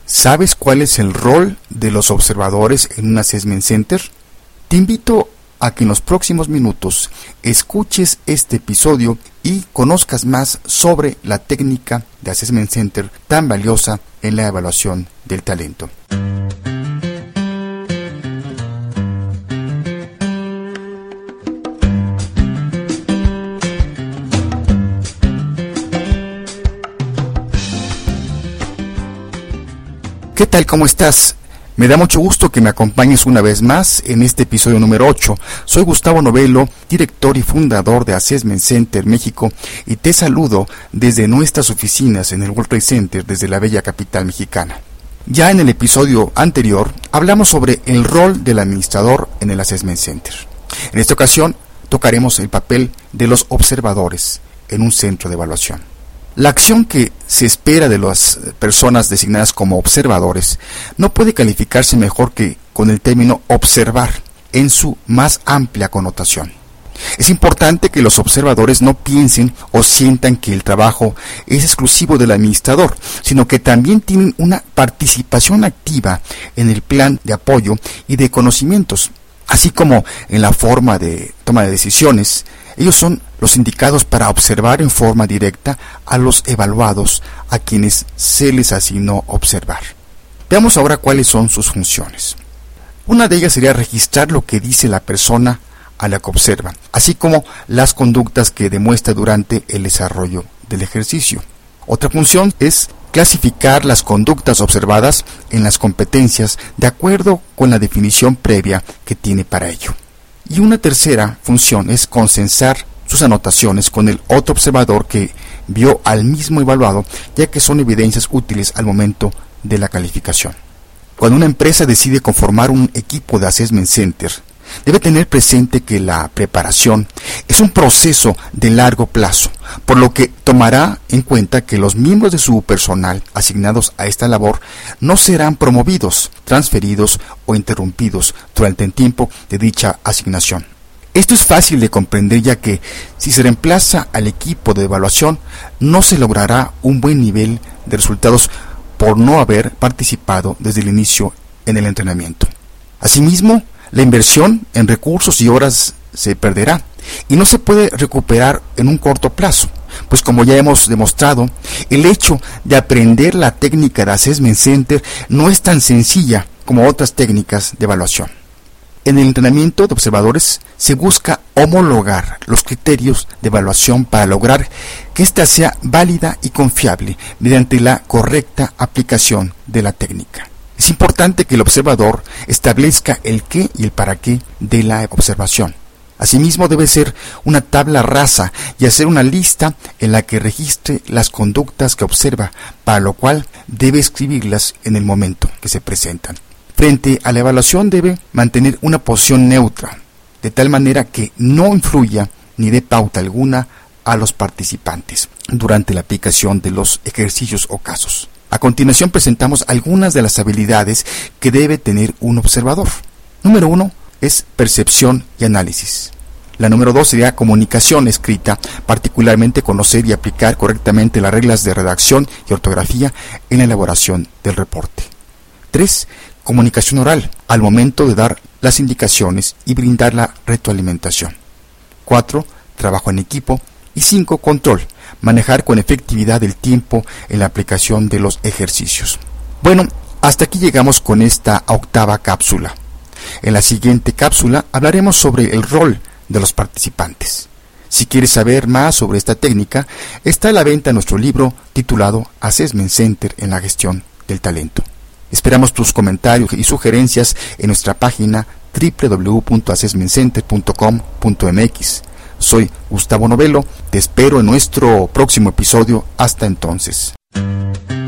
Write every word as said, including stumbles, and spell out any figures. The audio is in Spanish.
¿Sabes cuál es el rol de los observadores en un Assessment Center? Te invito a que en los próximos minutos escuches este episodio y conozcas más sobre la técnica de Assessment Center tan valiosa en la evaluación del talento. ¿Qué tal? ¿Cómo estás? Me da mucho gusto que me acompañes una vez más en este episodio número ocho. Soy Gustavo Novello, director y fundador de Assessment Center México, y te saludo desde nuestras oficinas en el World Trade Center, desde la bella capital mexicana. Ya en el episodio anterior hablamos sobre el rol del administrador en el Assessment Center. En esta ocasión tocaremos el papel de los observadores en un centro de evaluación. La acción que se espera de las personas designadas como observadores no puede calificarse mejor que con el término observar en su más amplia connotación. Es importante que los observadores no piensen o sientan que el trabajo es exclusivo del administrador, sino que también tienen una participación activa en el plan de apoyo y de conocimientos, así como en la forma de toma de decisiones. Ellos son los indicados para observar en forma directa a los evaluados a quienes se les asignó observar. Veamos ahora cuáles son sus funciones. Una de ellas sería registrar lo que dice la persona a la que observa, así como las conductas que demuestra durante el desarrollo del ejercicio. Otra función es clasificar las conductas observadas en las competencias de acuerdo con la definición previa que tiene para ello. Y una tercera función es consensar sus anotaciones con el otro observador que vio al mismo evaluado, ya que son evidencias útiles al momento de la calificación. Cuando una empresa decide conformar un equipo de Assessment Center, debe tener presente que la preparación es un proceso de largo plazo, por lo que tomará en cuenta que los miembros de su personal asignados a esta labor no serán promovidos, transferidos o interrumpidos durante el tiempo de dicha asignación. Esto es fácil de comprender, ya que si se reemplaza al equipo de evaluación, no se logrará un buen nivel de resultados por no haber participado desde el inicio en el entrenamiento. Asimismo, la inversión en recursos y horas se perderá y no se puede recuperar en un corto plazo, pues como ya hemos demostrado, el hecho de aprender la técnica de Assessment Center no es tan sencilla como otras técnicas de evaluación. En el entrenamiento de observadores se busca homologar los criterios de evaluación para lograr que ésta sea válida y confiable mediante la correcta aplicación de la técnica. Es importante que el observador establezca el qué y el para qué de la observación. Asimismo, debe ser una tabla rasa y hacer una lista en la que registre las conductas que observa, para lo cual debe escribirlas en el momento que se presentan. Frente a la evaluación debe mantener una posición neutra, de tal manera que no influya ni dé pauta alguna a los participantes durante la aplicación de los ejercicios o casos. A continuación presentamos algunas de las habilidades que debe tener un observador. Número uno es percepción y análisis. La número dos sería comunicación escrita, particularmente conocer y aplicar correctamente las reglas de redacción y ortografía en la elaboración del reporte. tres. Comunicación oral, al momento de dar las indicaciones y brindar la retroalimentación. cuatro. Trabajo en equipo. Y cinco. Control, manejar con efectividad el tiempo en la aplicación de los ejercicios. Bueno, hasta aquí llegamos con esta octava cápsula. En la siguiente cápsula hablaremos sobre el rol de los participantes. Si quieres saber más sobre esta técnica, está a la venta nuestro libro titulado Assessment Center en la gestión del talento. Esperamos tus comentarios y sugerencias en nuestra página doble u doble u doble u punto assessment center punto com punto m x. Soy Gustavo Novello, te espero en nuestro próximo episodio. Hasta entonces.